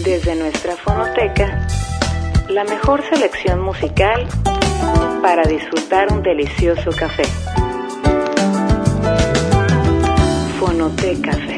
Desde nuestra fonoteca, la mejor selección musical para disfrutar un delicioso café. Fonoteca Café.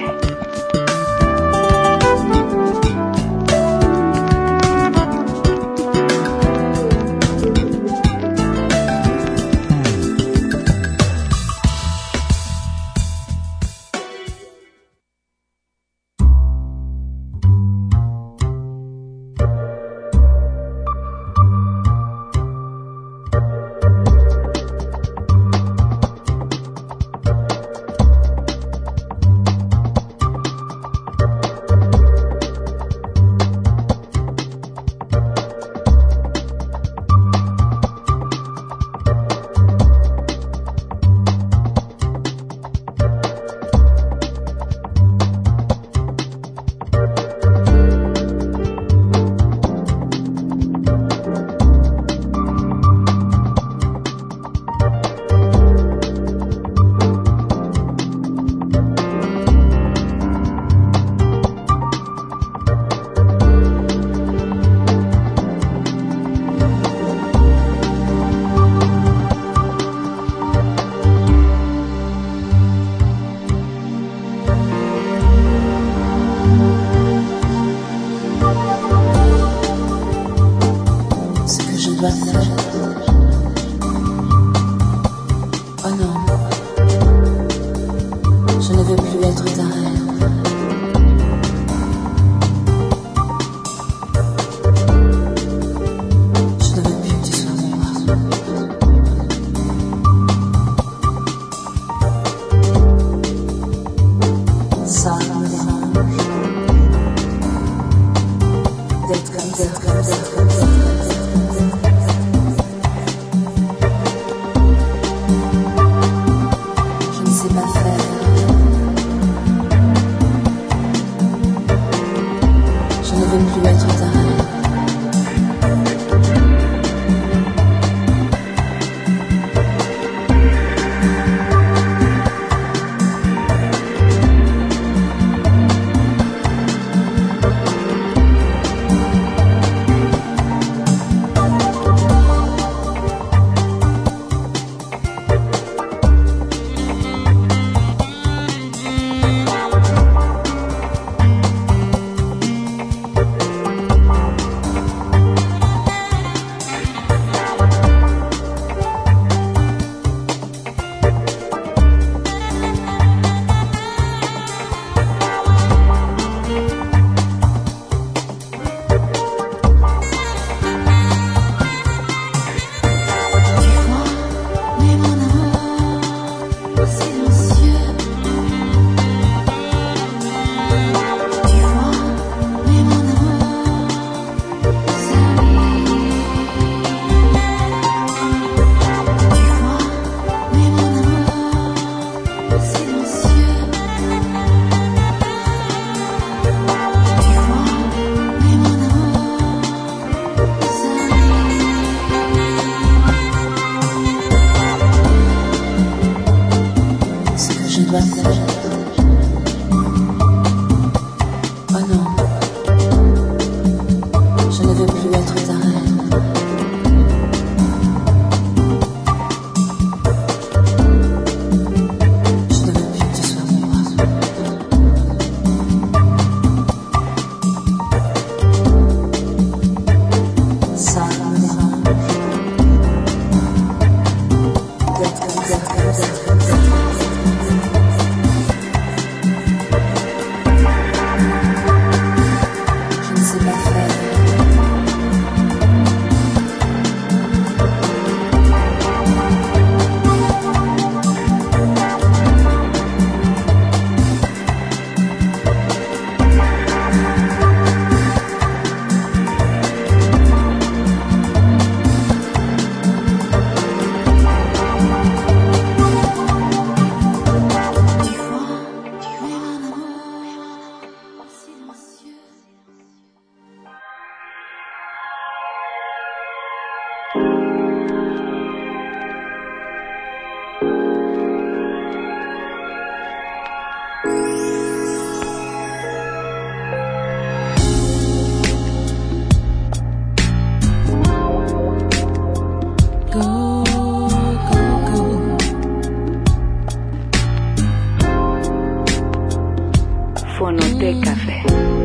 Fonoteca Café.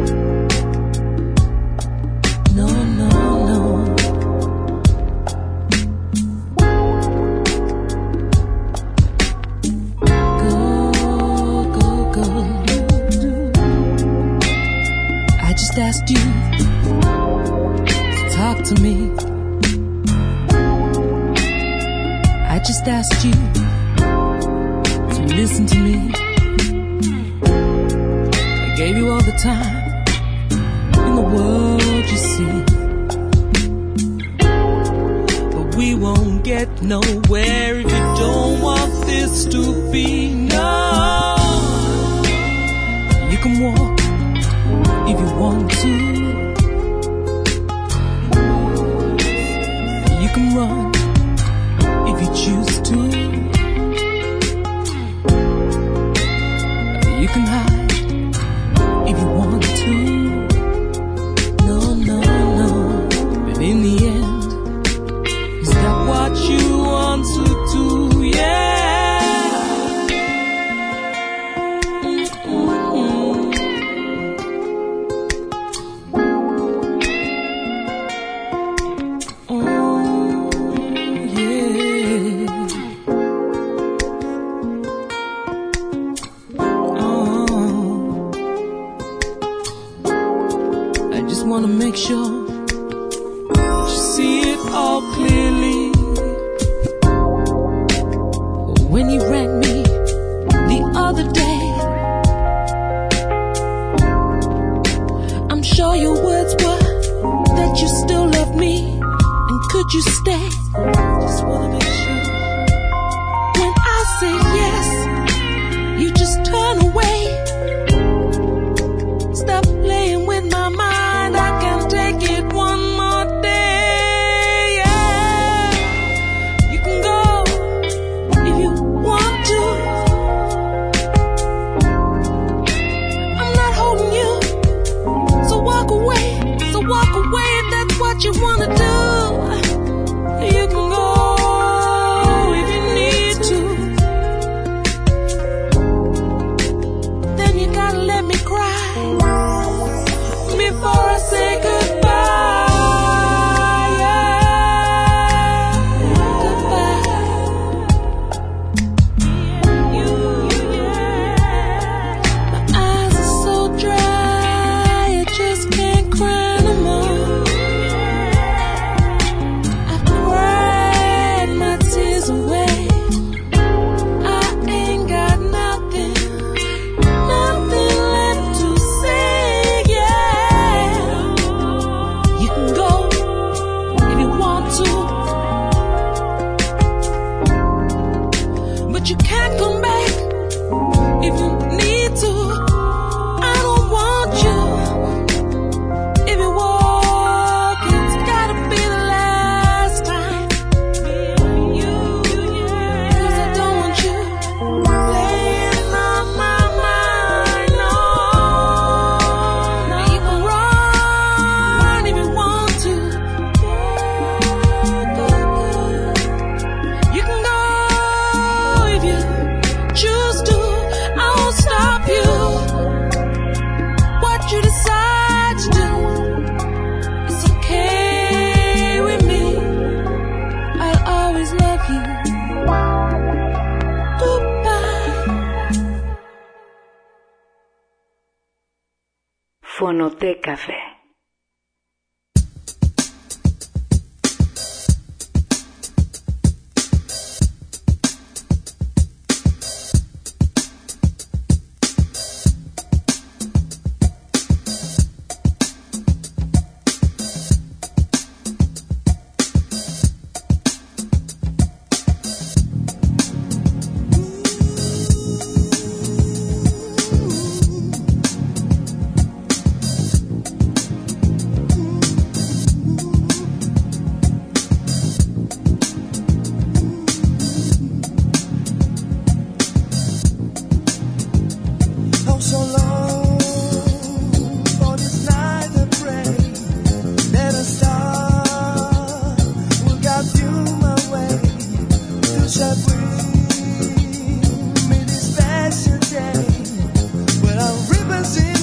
No, no, no. Go. I just asked you to talk to me. I just asked you to listen to me. I gave you all the time in the world, you see. But we won't get nowhere if you don't want this to be known. You can walk if you want to. You can run if you choose to. You can hide if you want to. No, no, no. But in the end, is that what you want to do? Yeah. Want to make sure that you see it all clearly. When you rang me the other day, I'm sure your words were that you still love me and could you stay. Just want to make sure when I say yes, you just turn away. Stop playing with my mind. Take it one more day, yeah. You can go if you want to. I'm not holding you, so walk away if that's what you wanna do. You can go if you need to. Then you gotta let me cry before I say goodbye, yeah. Goodbye. My eyes are so dry, I just can't cry no more. I've cried my tears away. I ain't got nothing left to say, yeah. You can go if you want to, but you can't come back if you need to. I don't want you. If you walk, it's gotta be the last time. 'Cause I don't want you playing on my mind. No, you can run if you want to. You can go if you choose to. I won't stop you. What you decide to do, it's okay with me. I'll always love you. Goodbye. Fonoteca Café.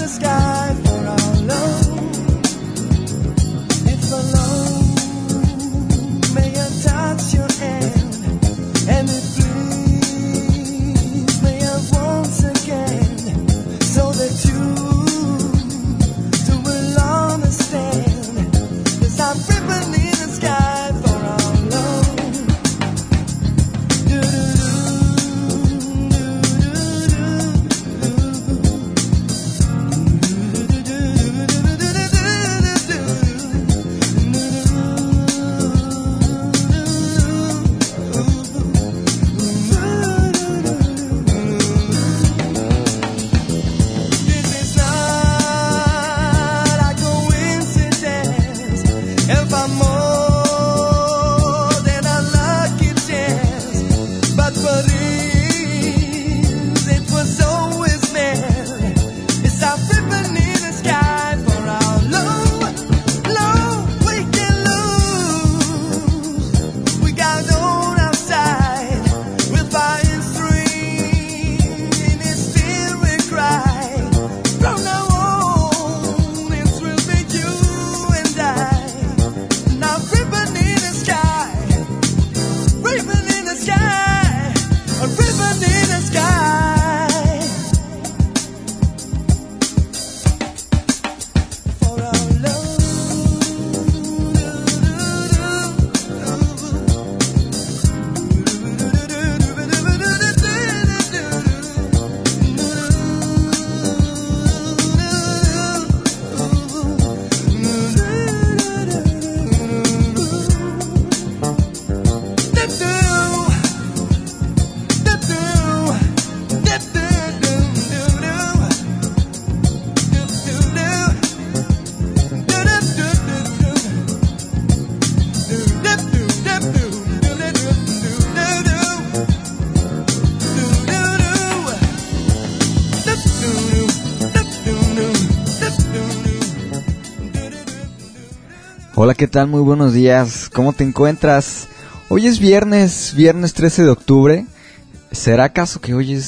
Hola, ¿qué tal? Muy buenos días. ¿Cómo te encuentras? Hoy es viernes 13 de octubre. ¿Será acaso que hoy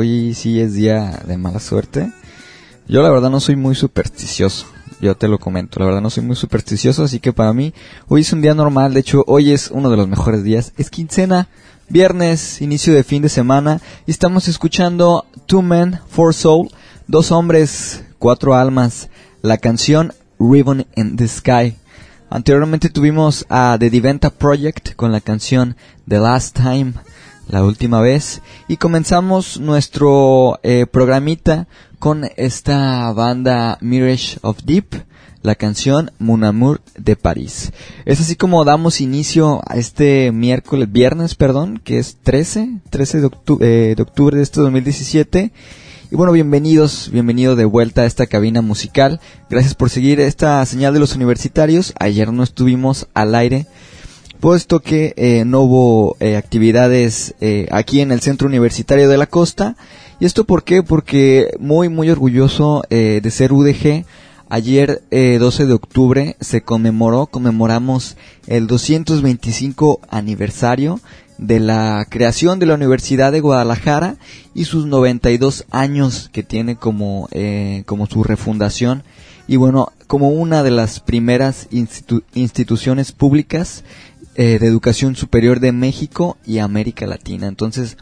sí es día de mala suerte? Yo la verdad no soy muy supersticioso. Yo te lo comento, la verdad no soy muy supersticioso, así que para mí hoy es un día normal. De hecho, hoy es uno de los mejores días. Es quincena, viernes, inicio de fin de semana, y estamos escuchando Two Men, Four Soul, 2 hombres, 4 almas, la canción Ribbon in the Sky. Anteriormente tuvimos a The Diventa Project con la canción The Last Time, la última vez, y comenzamos nuestro programita con esta banda Mirage of Deep, la canción Mon Amour de París. Es así como damos inicio a este viernes, que es 13 de octubre de este 2017. Y bueno, bienvenido de vuelta a esta cabina musical. Gracias por seguir esta señal de los universitarios. Ayer no estuvimos al aire, puesto que no hubo actividades aquí en el Centro Universitario de la Costa. ¿Y esto por qué? Porque muy orgulloso de ser UDG. Ayer, 12 de octubre, conmemoramos el 225 aniversario de la creación de la Universidad de Guadalajara y sus 92 años que tiene como su refundación, y bueno, como una de las primeras instituciones públicas de educación superior de México y América Latina. Entonces,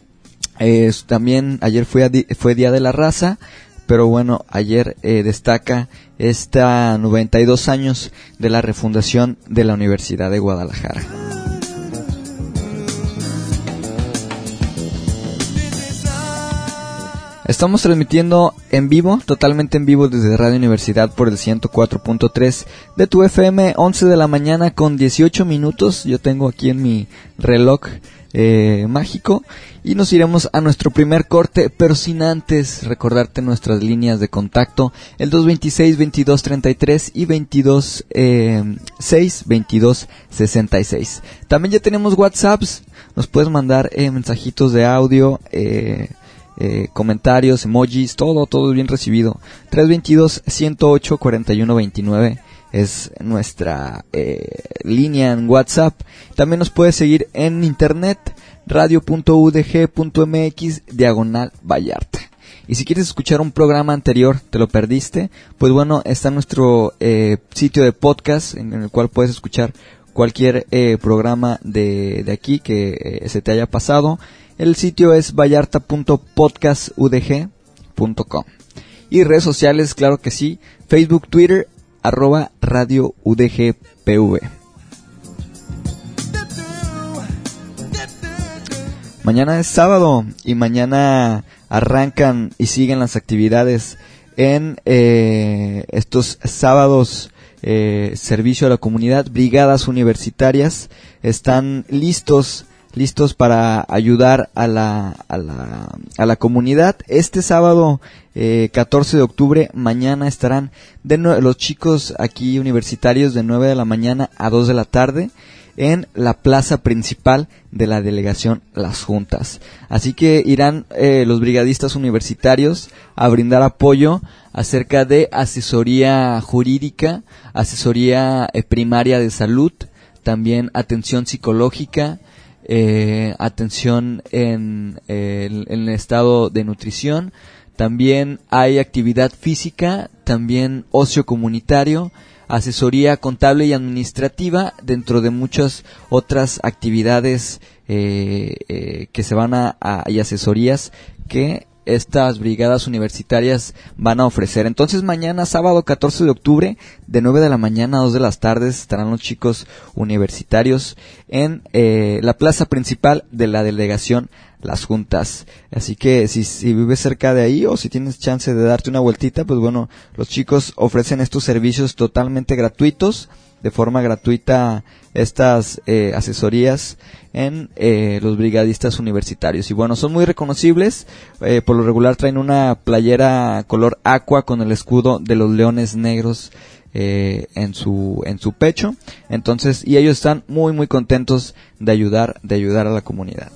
también ayer fue Día de la Raza, pero bueno, ayer destaca esta 92 años de la refundación de la Universidad de Guadalajara. Estamos transmitiendo en vivo, totalmente en vivo desde Radio Universidad por el 104.3 de tu FM, 11 de la mañana con 18 minutos. Yo tengo aquí en mi reloj mágico, y nos iremos a nuestro primer corte, pero sin antes recordarte nuestras líneas de contacto, el 226-2233 y 226-2266. También ya tenemos WhatsApps, nos puedes mandar mensajitos de audio, comentarios, emojis, todo bien recibido. 322-108-4129 es nuestra línea en WhatsApp. También nos puedes seguir en internet, radio.udg.mx/Vallarta. Y si quieres escuchar un programa anterior, te lo perdiste, pues bueno, está nuestro sitio de podcast en el cual puedes escuchar cualquier programa de aquí que se te haya pasado. El sitio es vallarta.podcastudg.com. Y redes sociales, claro que sí, Facebook, Twitter, @Radio UDGPV. Mañana es sábado y mañana arrancan y siguen las actividades en estos sábados. Servicio a la comunidad, brigadas universitarias están listos para ayudar a la comunidad. Este sábado 14 de octubre, mañana estarán los chicos aquí universitarios de 9 de la mañana a 2 de la tarde en la plaza principal de la delegación Las Juntas. Así que irán los brigadistas universitarios a brindar apoyo acerca de asesoría jurídica, asesoría primaria de salud, también atención psicológica, atención en el estado de nutrición. También hay actividad física, también ocio comunitario, asesoría contable y administrativa, dentro de muchas otras actividades que se van y asesorías que estas brigadas universitarias van a ofrecer. Entonces mañana, sábado 14 de octubre, de 9 de la mañana a 2 de las tardes, estarán los chicos universitarios en la plaza principal de la delegación Las Juntas. Así que si vives cerca de ahí o si tienes chance de darte una vueltita, pues bueno, los chicos ofrecen estos servicios totalmente gratuitos, de forma gratuita, estas asesorías en los brigadistas universitarios. Y bueno, son muy reconocibles. Por lo regular traen una playera color aqua con el escudo de los leones negros en su pecho. Entonces, y ellos están muy muy contentos de ayudar a la comunidad.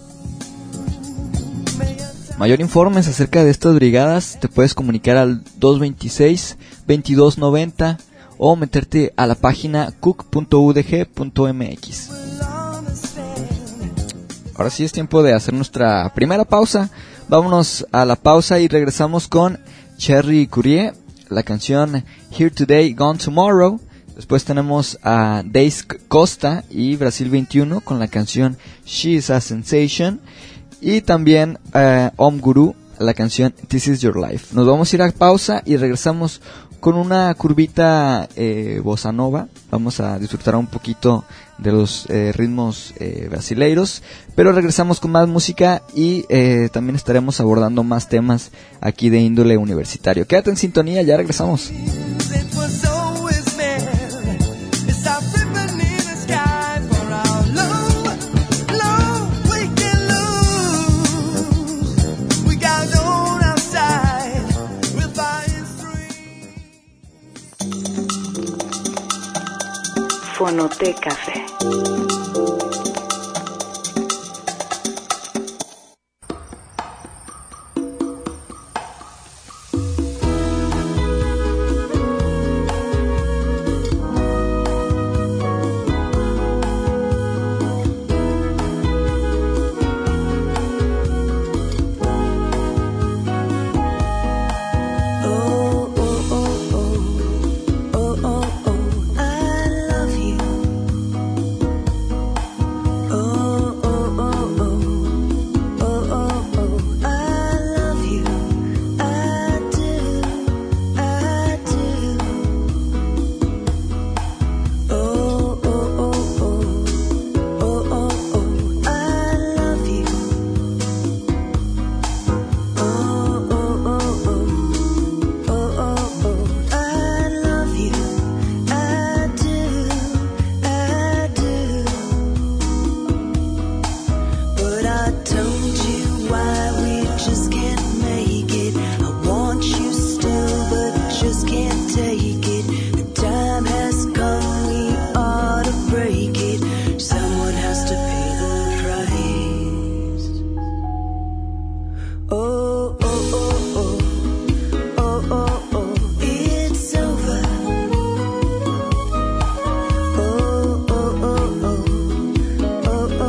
Mayor informes acerca de estas brigadas te puedes comunicar al 226-2290 o meterte a la página cook.udg.mx. Ahora sí es tiempo de hacer nuestra primera pausa. Vámonos a la pausa y regresamos con Cherry Courier, la canción Here Today, Gone Tomorrow. Después tenemos a Days Costa y Brasil 21 con la canción She Is a Sensation. Y también Om Guru, la canción This Is Your Life. Nos vamos a ir a pausa y regresamos con una curvita bossa nova. Vamos a disfrutar un poquito de los ritmos brasileiros, pero regresamos con más música y también estaremos abordando más temas aquí de índole universitario. Quédate en sintonía, ya regresamos. Fonoteca Café.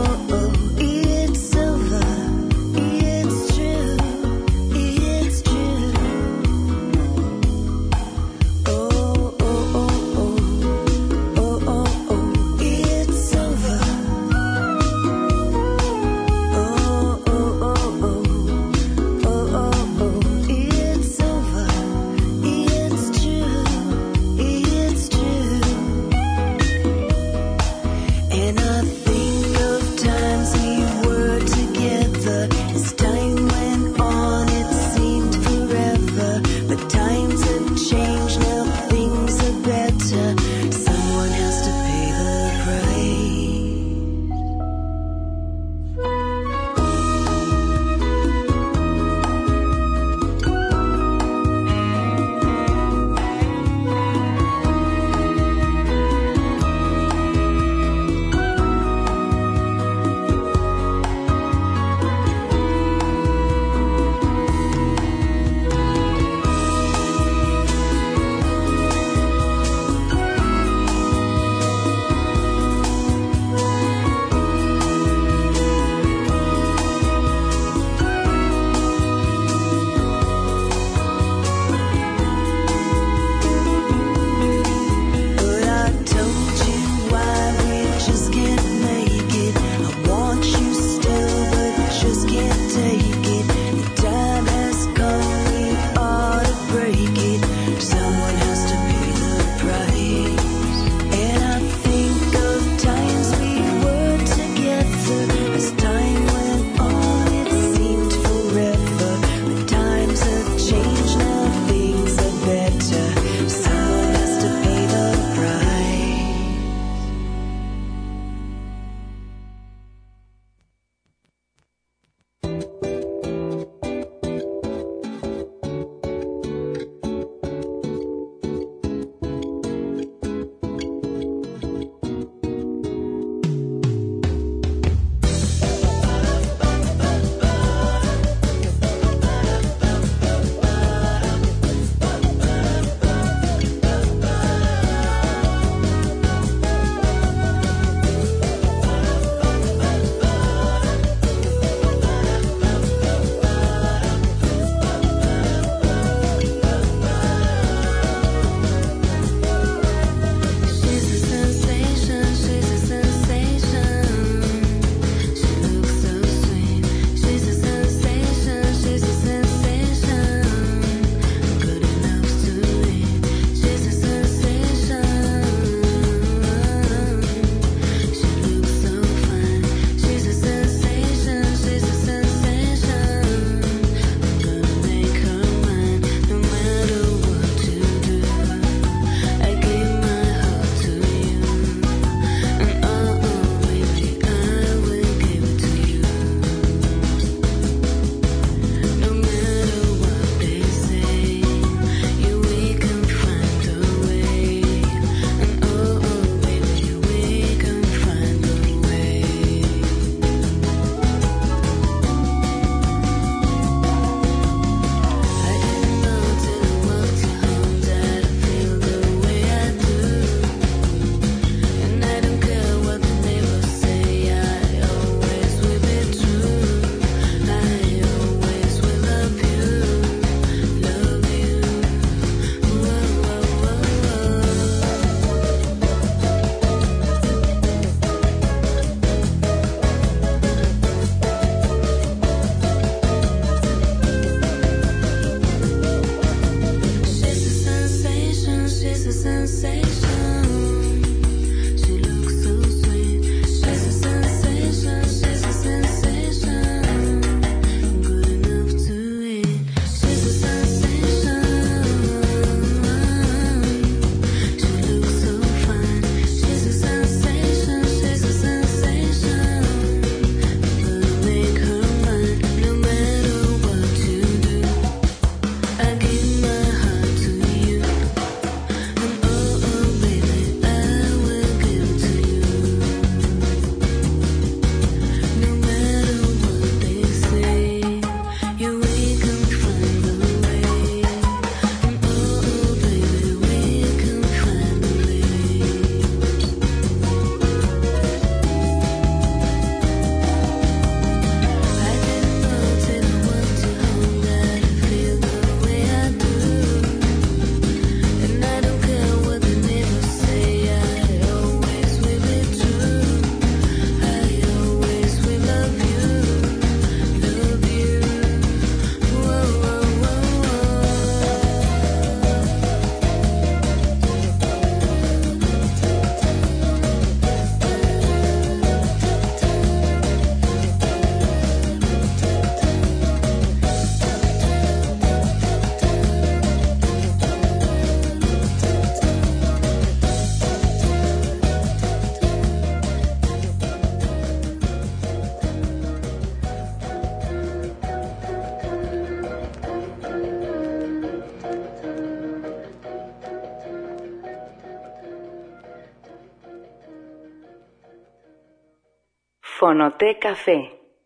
It's true. Fonoteca Café.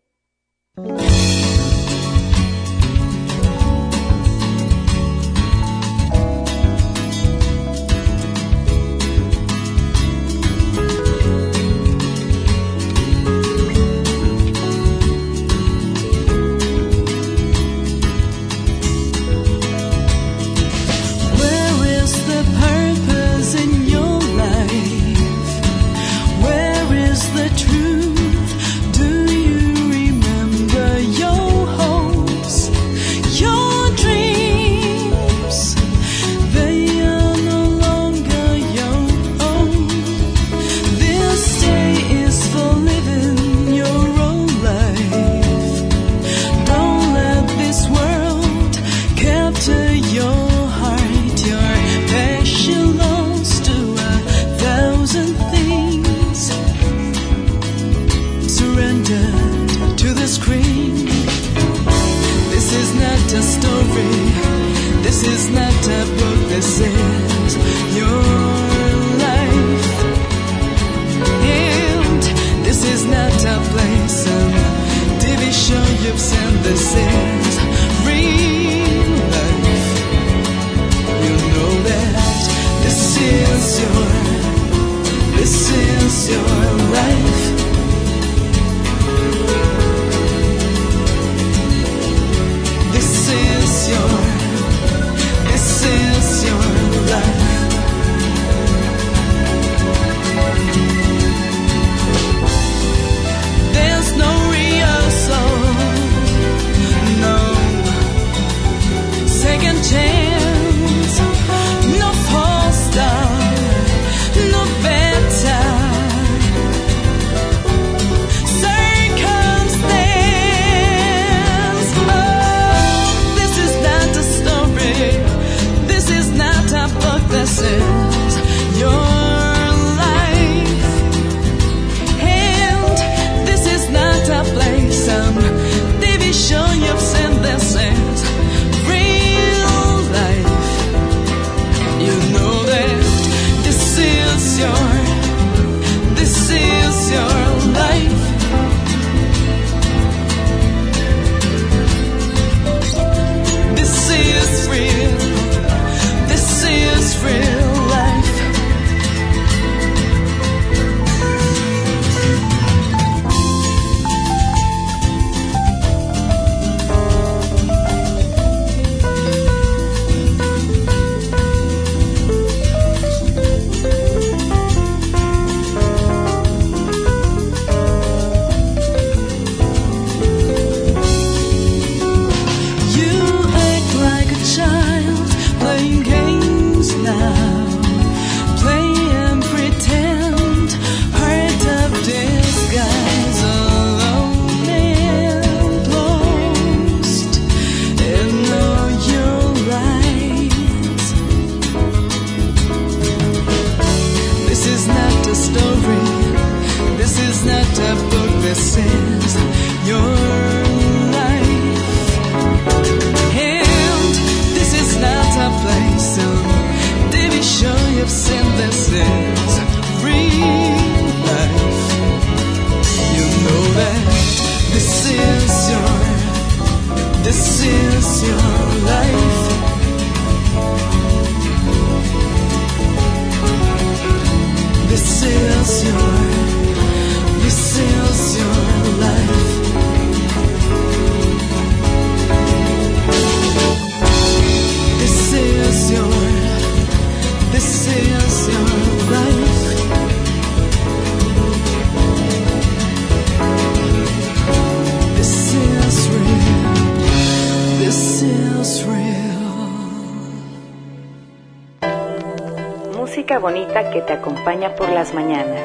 Música bonita que te acompaña por las mañanas.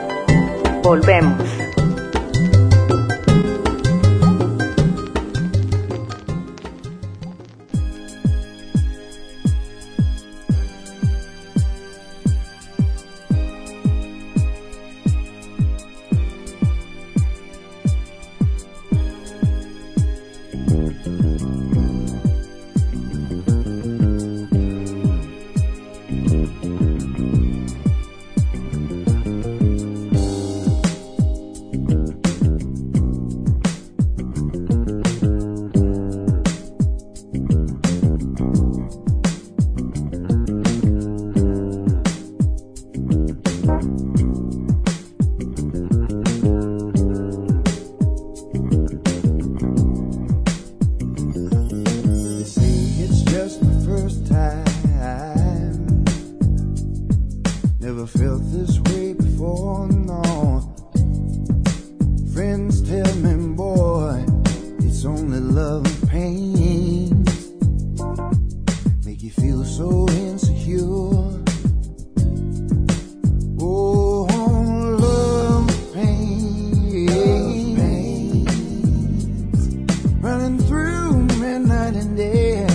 Volvemos. Never felt this way before, no. Friends tell me, boy, it's only love and pain. Make you feel so insecure. Oh, love and pain, running through midnight and day.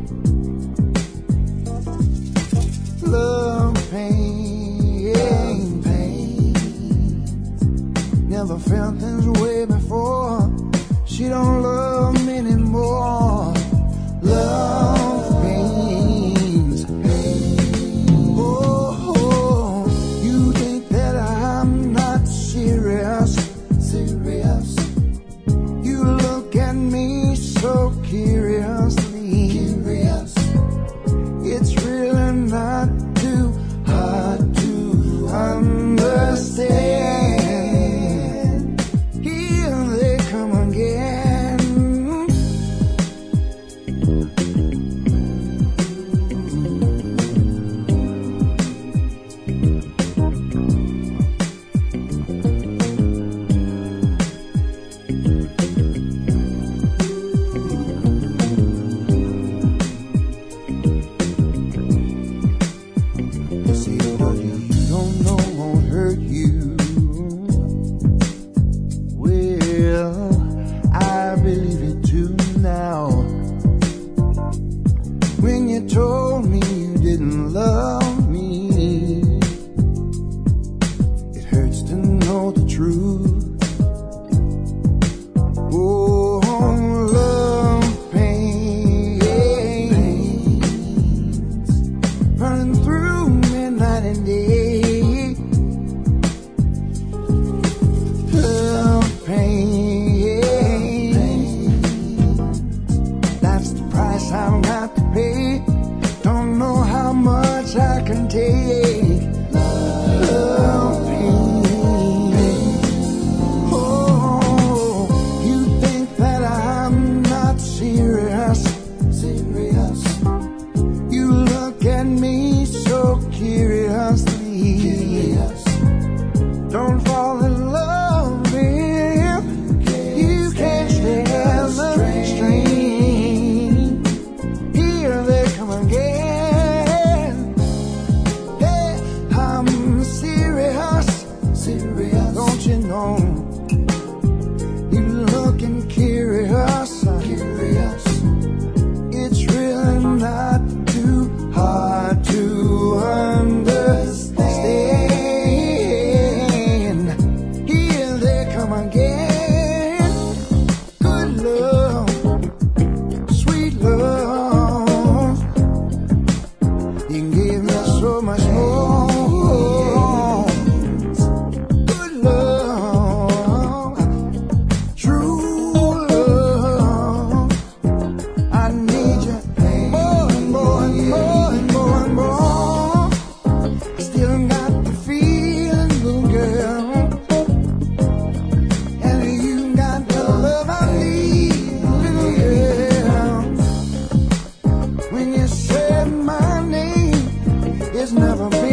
Love and pain, never felt this way before. She don't love me anymore. Love pains. Oh, you think that I'm not serious? Serious. You look at me so curiously. Curious. It's really not too hard to understand. Here they come again. You see, what you don't know won't hurt you. Well, I believe it too now. When you told me you didn't love me, it hurts to know the truth. Oh, love pains, running through midnight and day. Love pain, that's the price I've got to pay. Don't know how much I can take. Love pain. Oh, you think that I'm not serious? Serious. You look at me so curiously. Curious. Don't fall in love if you can't stand the strain. Here they come again. Hey, I'm serious. Serious. Don't you know? You looking curious. Curious. It's really not too hard to understand. Here they come again. Good love, sweet love. You can give me so much more. Good love, true love. I need you more and more and more and more and more. Still got the feeling, little girl, and you got the love I need, little girl. When you said my name, it's never been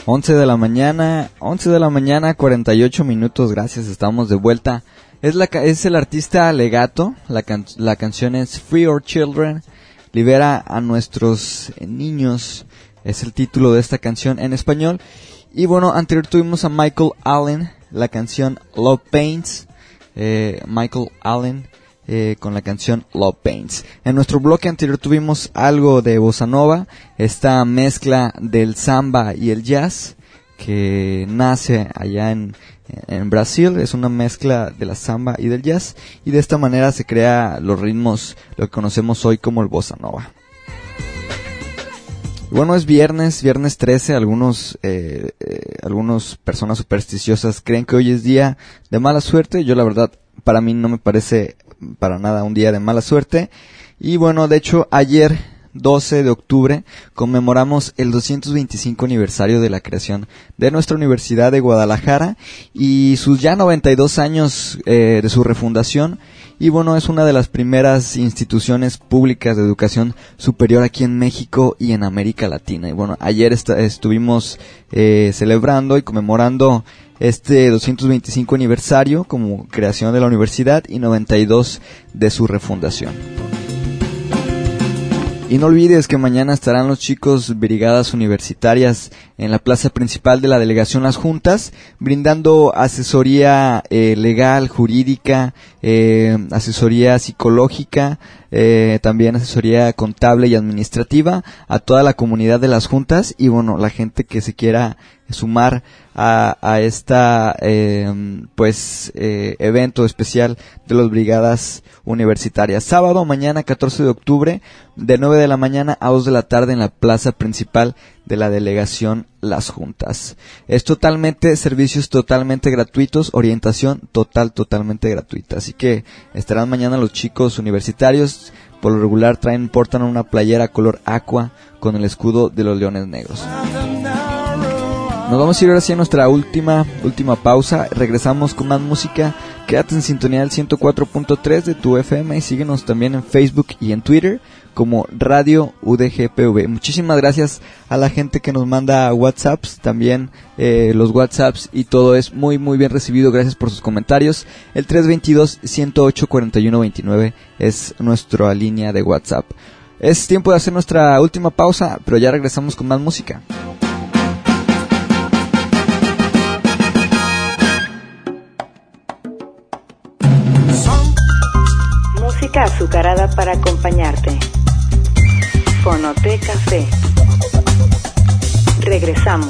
11 de la mañana, 48 minutos, gracias, estamos de vuelta. Es el artista Legato, la canción es Free Our Children, libera a nuestros niños, es el título de esta canción en español. Y bueno, anterior tuvimos a Michael Allen, la canción Love Pains, Michael Allen con la canción Love Pains. En nuestro bloque anterior tuvimos algo de bossa nova, esta mezcla del samba y el jazz que nace allá en Brasil, es una mezcla de la samba y del jazz, y de esta manera se crea los ritmos, lo que conocemos hoy como el bossa nova. Bueno, es viernes 13, algunos personas supersticiosas creen que hoy es día de mala suerte. Yo la verdad, para mí no me parece para nada un día de mala suerte. Y bueno, de hecho ayer 12 de octubre conmemoramos el 225 aniversario de la creación de nuestra Universidad de Guadalajara y sus ya 92 años de su refundación. Y bueno, es una de las primeras instituciones públicas de educación superior aquí en México y en América Latina. Y bueno, ayer estuvimos celebrando y conmemorando este 225 aniversario como creación de la universidad y 92 de su refundación. Y no olvides que mañana estarán los chicos brigadas universitarias en la plaza principal de la delegación Las Juntas, brindando asesoría legal, jurídica, asesoría psicológica, también asesoría contable y administrativa a toda la comunidad de Las Juntas. Y bueno, la gente que se quiera sumar a esta evento especial de las brigadas universitarias. Sábado, mañana 14 de octubre, de 9 de la mañana a 2 de la tarde en la plaza principal de la delegación Las Juntas. Es servicios totalmente gratuitos, orientación totalmente gratuita. Así que estarán mañana los chicos universitarios. Por lo regular portan una playera color aqua con el escudo de los Leones Negros. Nos vamos a ir ahora sí a nuestra última pausa. Regresamos con más música. Quédate en sintonía del 104.3 de tu FM y síguenos también en Facebook y en Twitter como Radio UDGPV. Muchísimas gracias a la gente que nos manda WhatsApps, también los WhatsApps y todo es muy bien recibido. Gracias por sus comentarios. El 322-108-4129 es nuestra línea de WhatsApp. Es tiempo de hacer nuestra última pausa, pero ya regresamos con más música. Música azucarada para acompañarte. Fonoteca Café. Regresamos.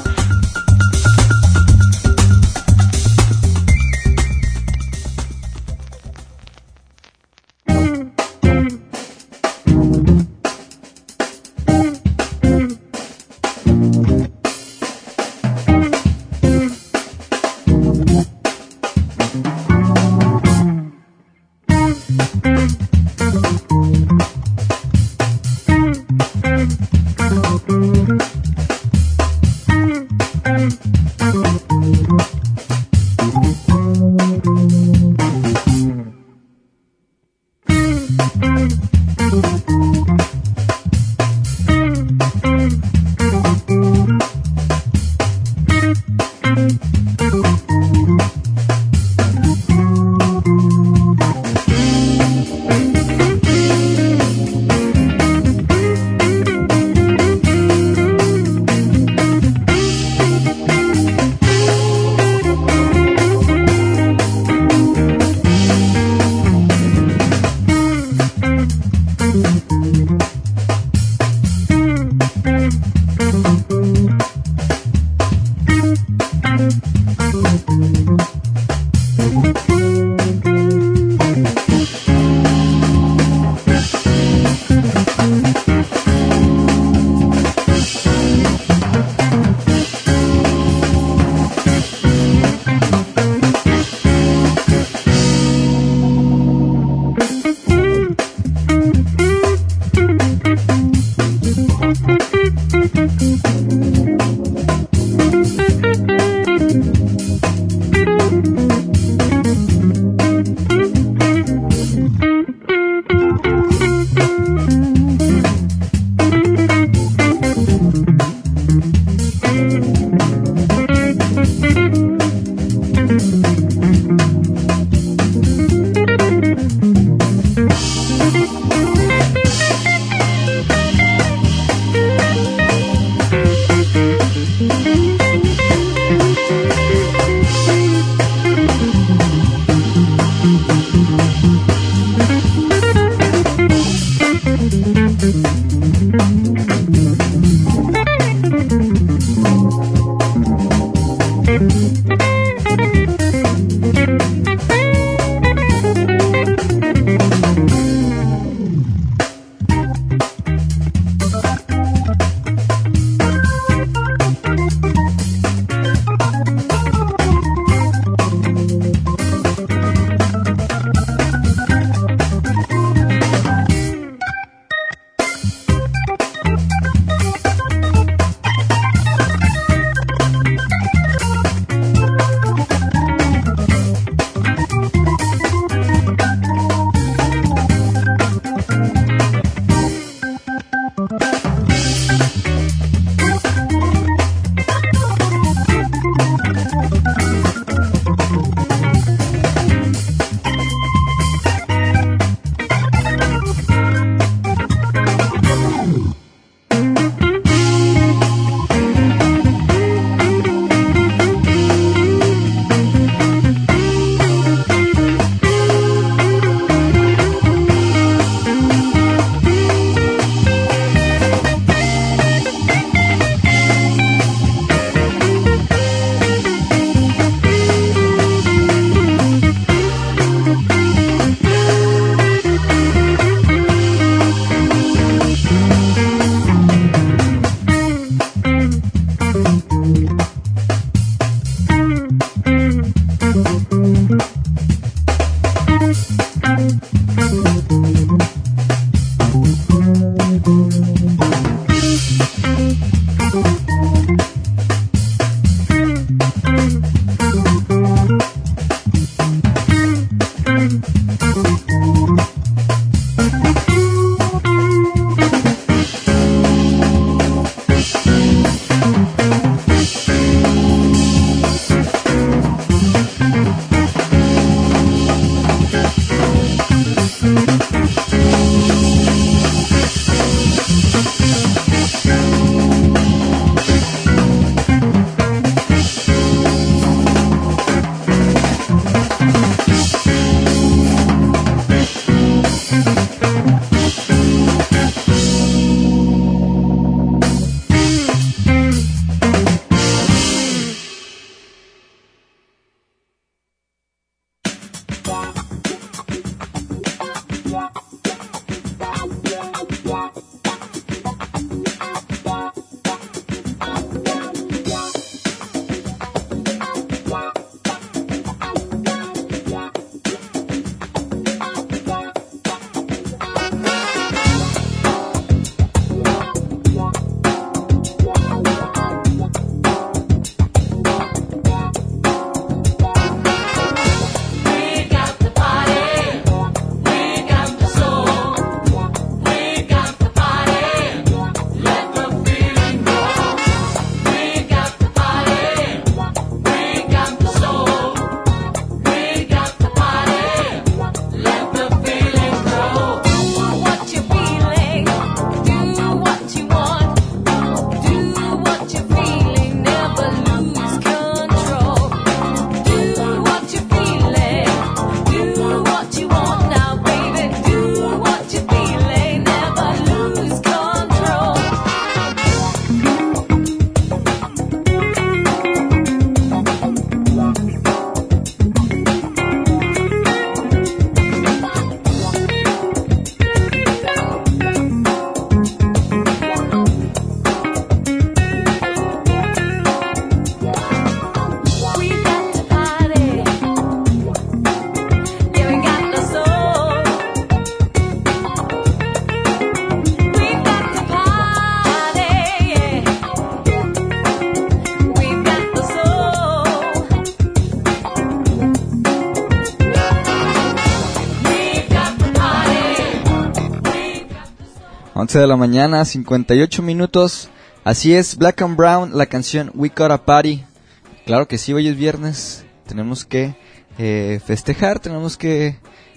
11 de la mañana, 58 minutos. Así es, Black and Brown, la canción We Got a Party. Claro que sí, hoy es viernes. Tenemos que festejar, tenemos que...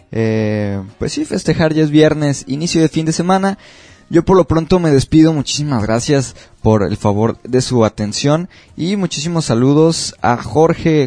pues sí, festejar, ya es viernes, inicio de fin de semana. Yo por lo pronto me despido, muchísimas gracias por el favor de su atención y muchísimos saludos a Jorge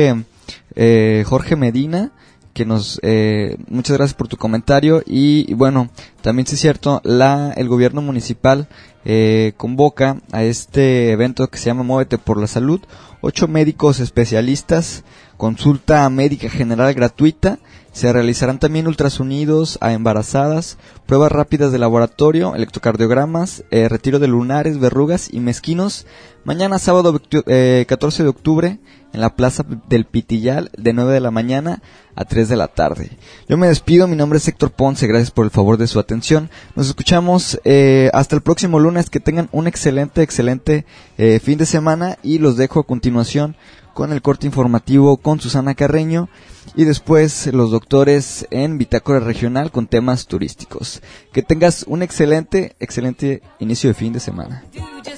Medina, que muchas gracias por tu comentario. Y bueno, también sí es cierto, el gobierno municipal convoca a este evento que se llama Muévete por la Salud. 8 médicos especialistas, consulta médica general gratuita. Se realizarán también ultrasonidos a embarazadas, pruebas rápidas de laboratorio, electrocardiogramas, retiro de lunares, verrugas y mezquinos. Mañana sábado 14 de octubre en la Plaza del Pitillal de 9 de la mañana a 3 de la tarde. Yo me despido, mi nombre es Héctor Ponce, gracias por el favor de su atención. Nos escuchamos hasta el próximo lunes, que tengan un excelente fin de semana y los dejo a continuación con el corte informativo con Susana Carreño y después los doctores en Bitácora Regional con temas turísticos. Que tengas un excelente inicio de fin de semana.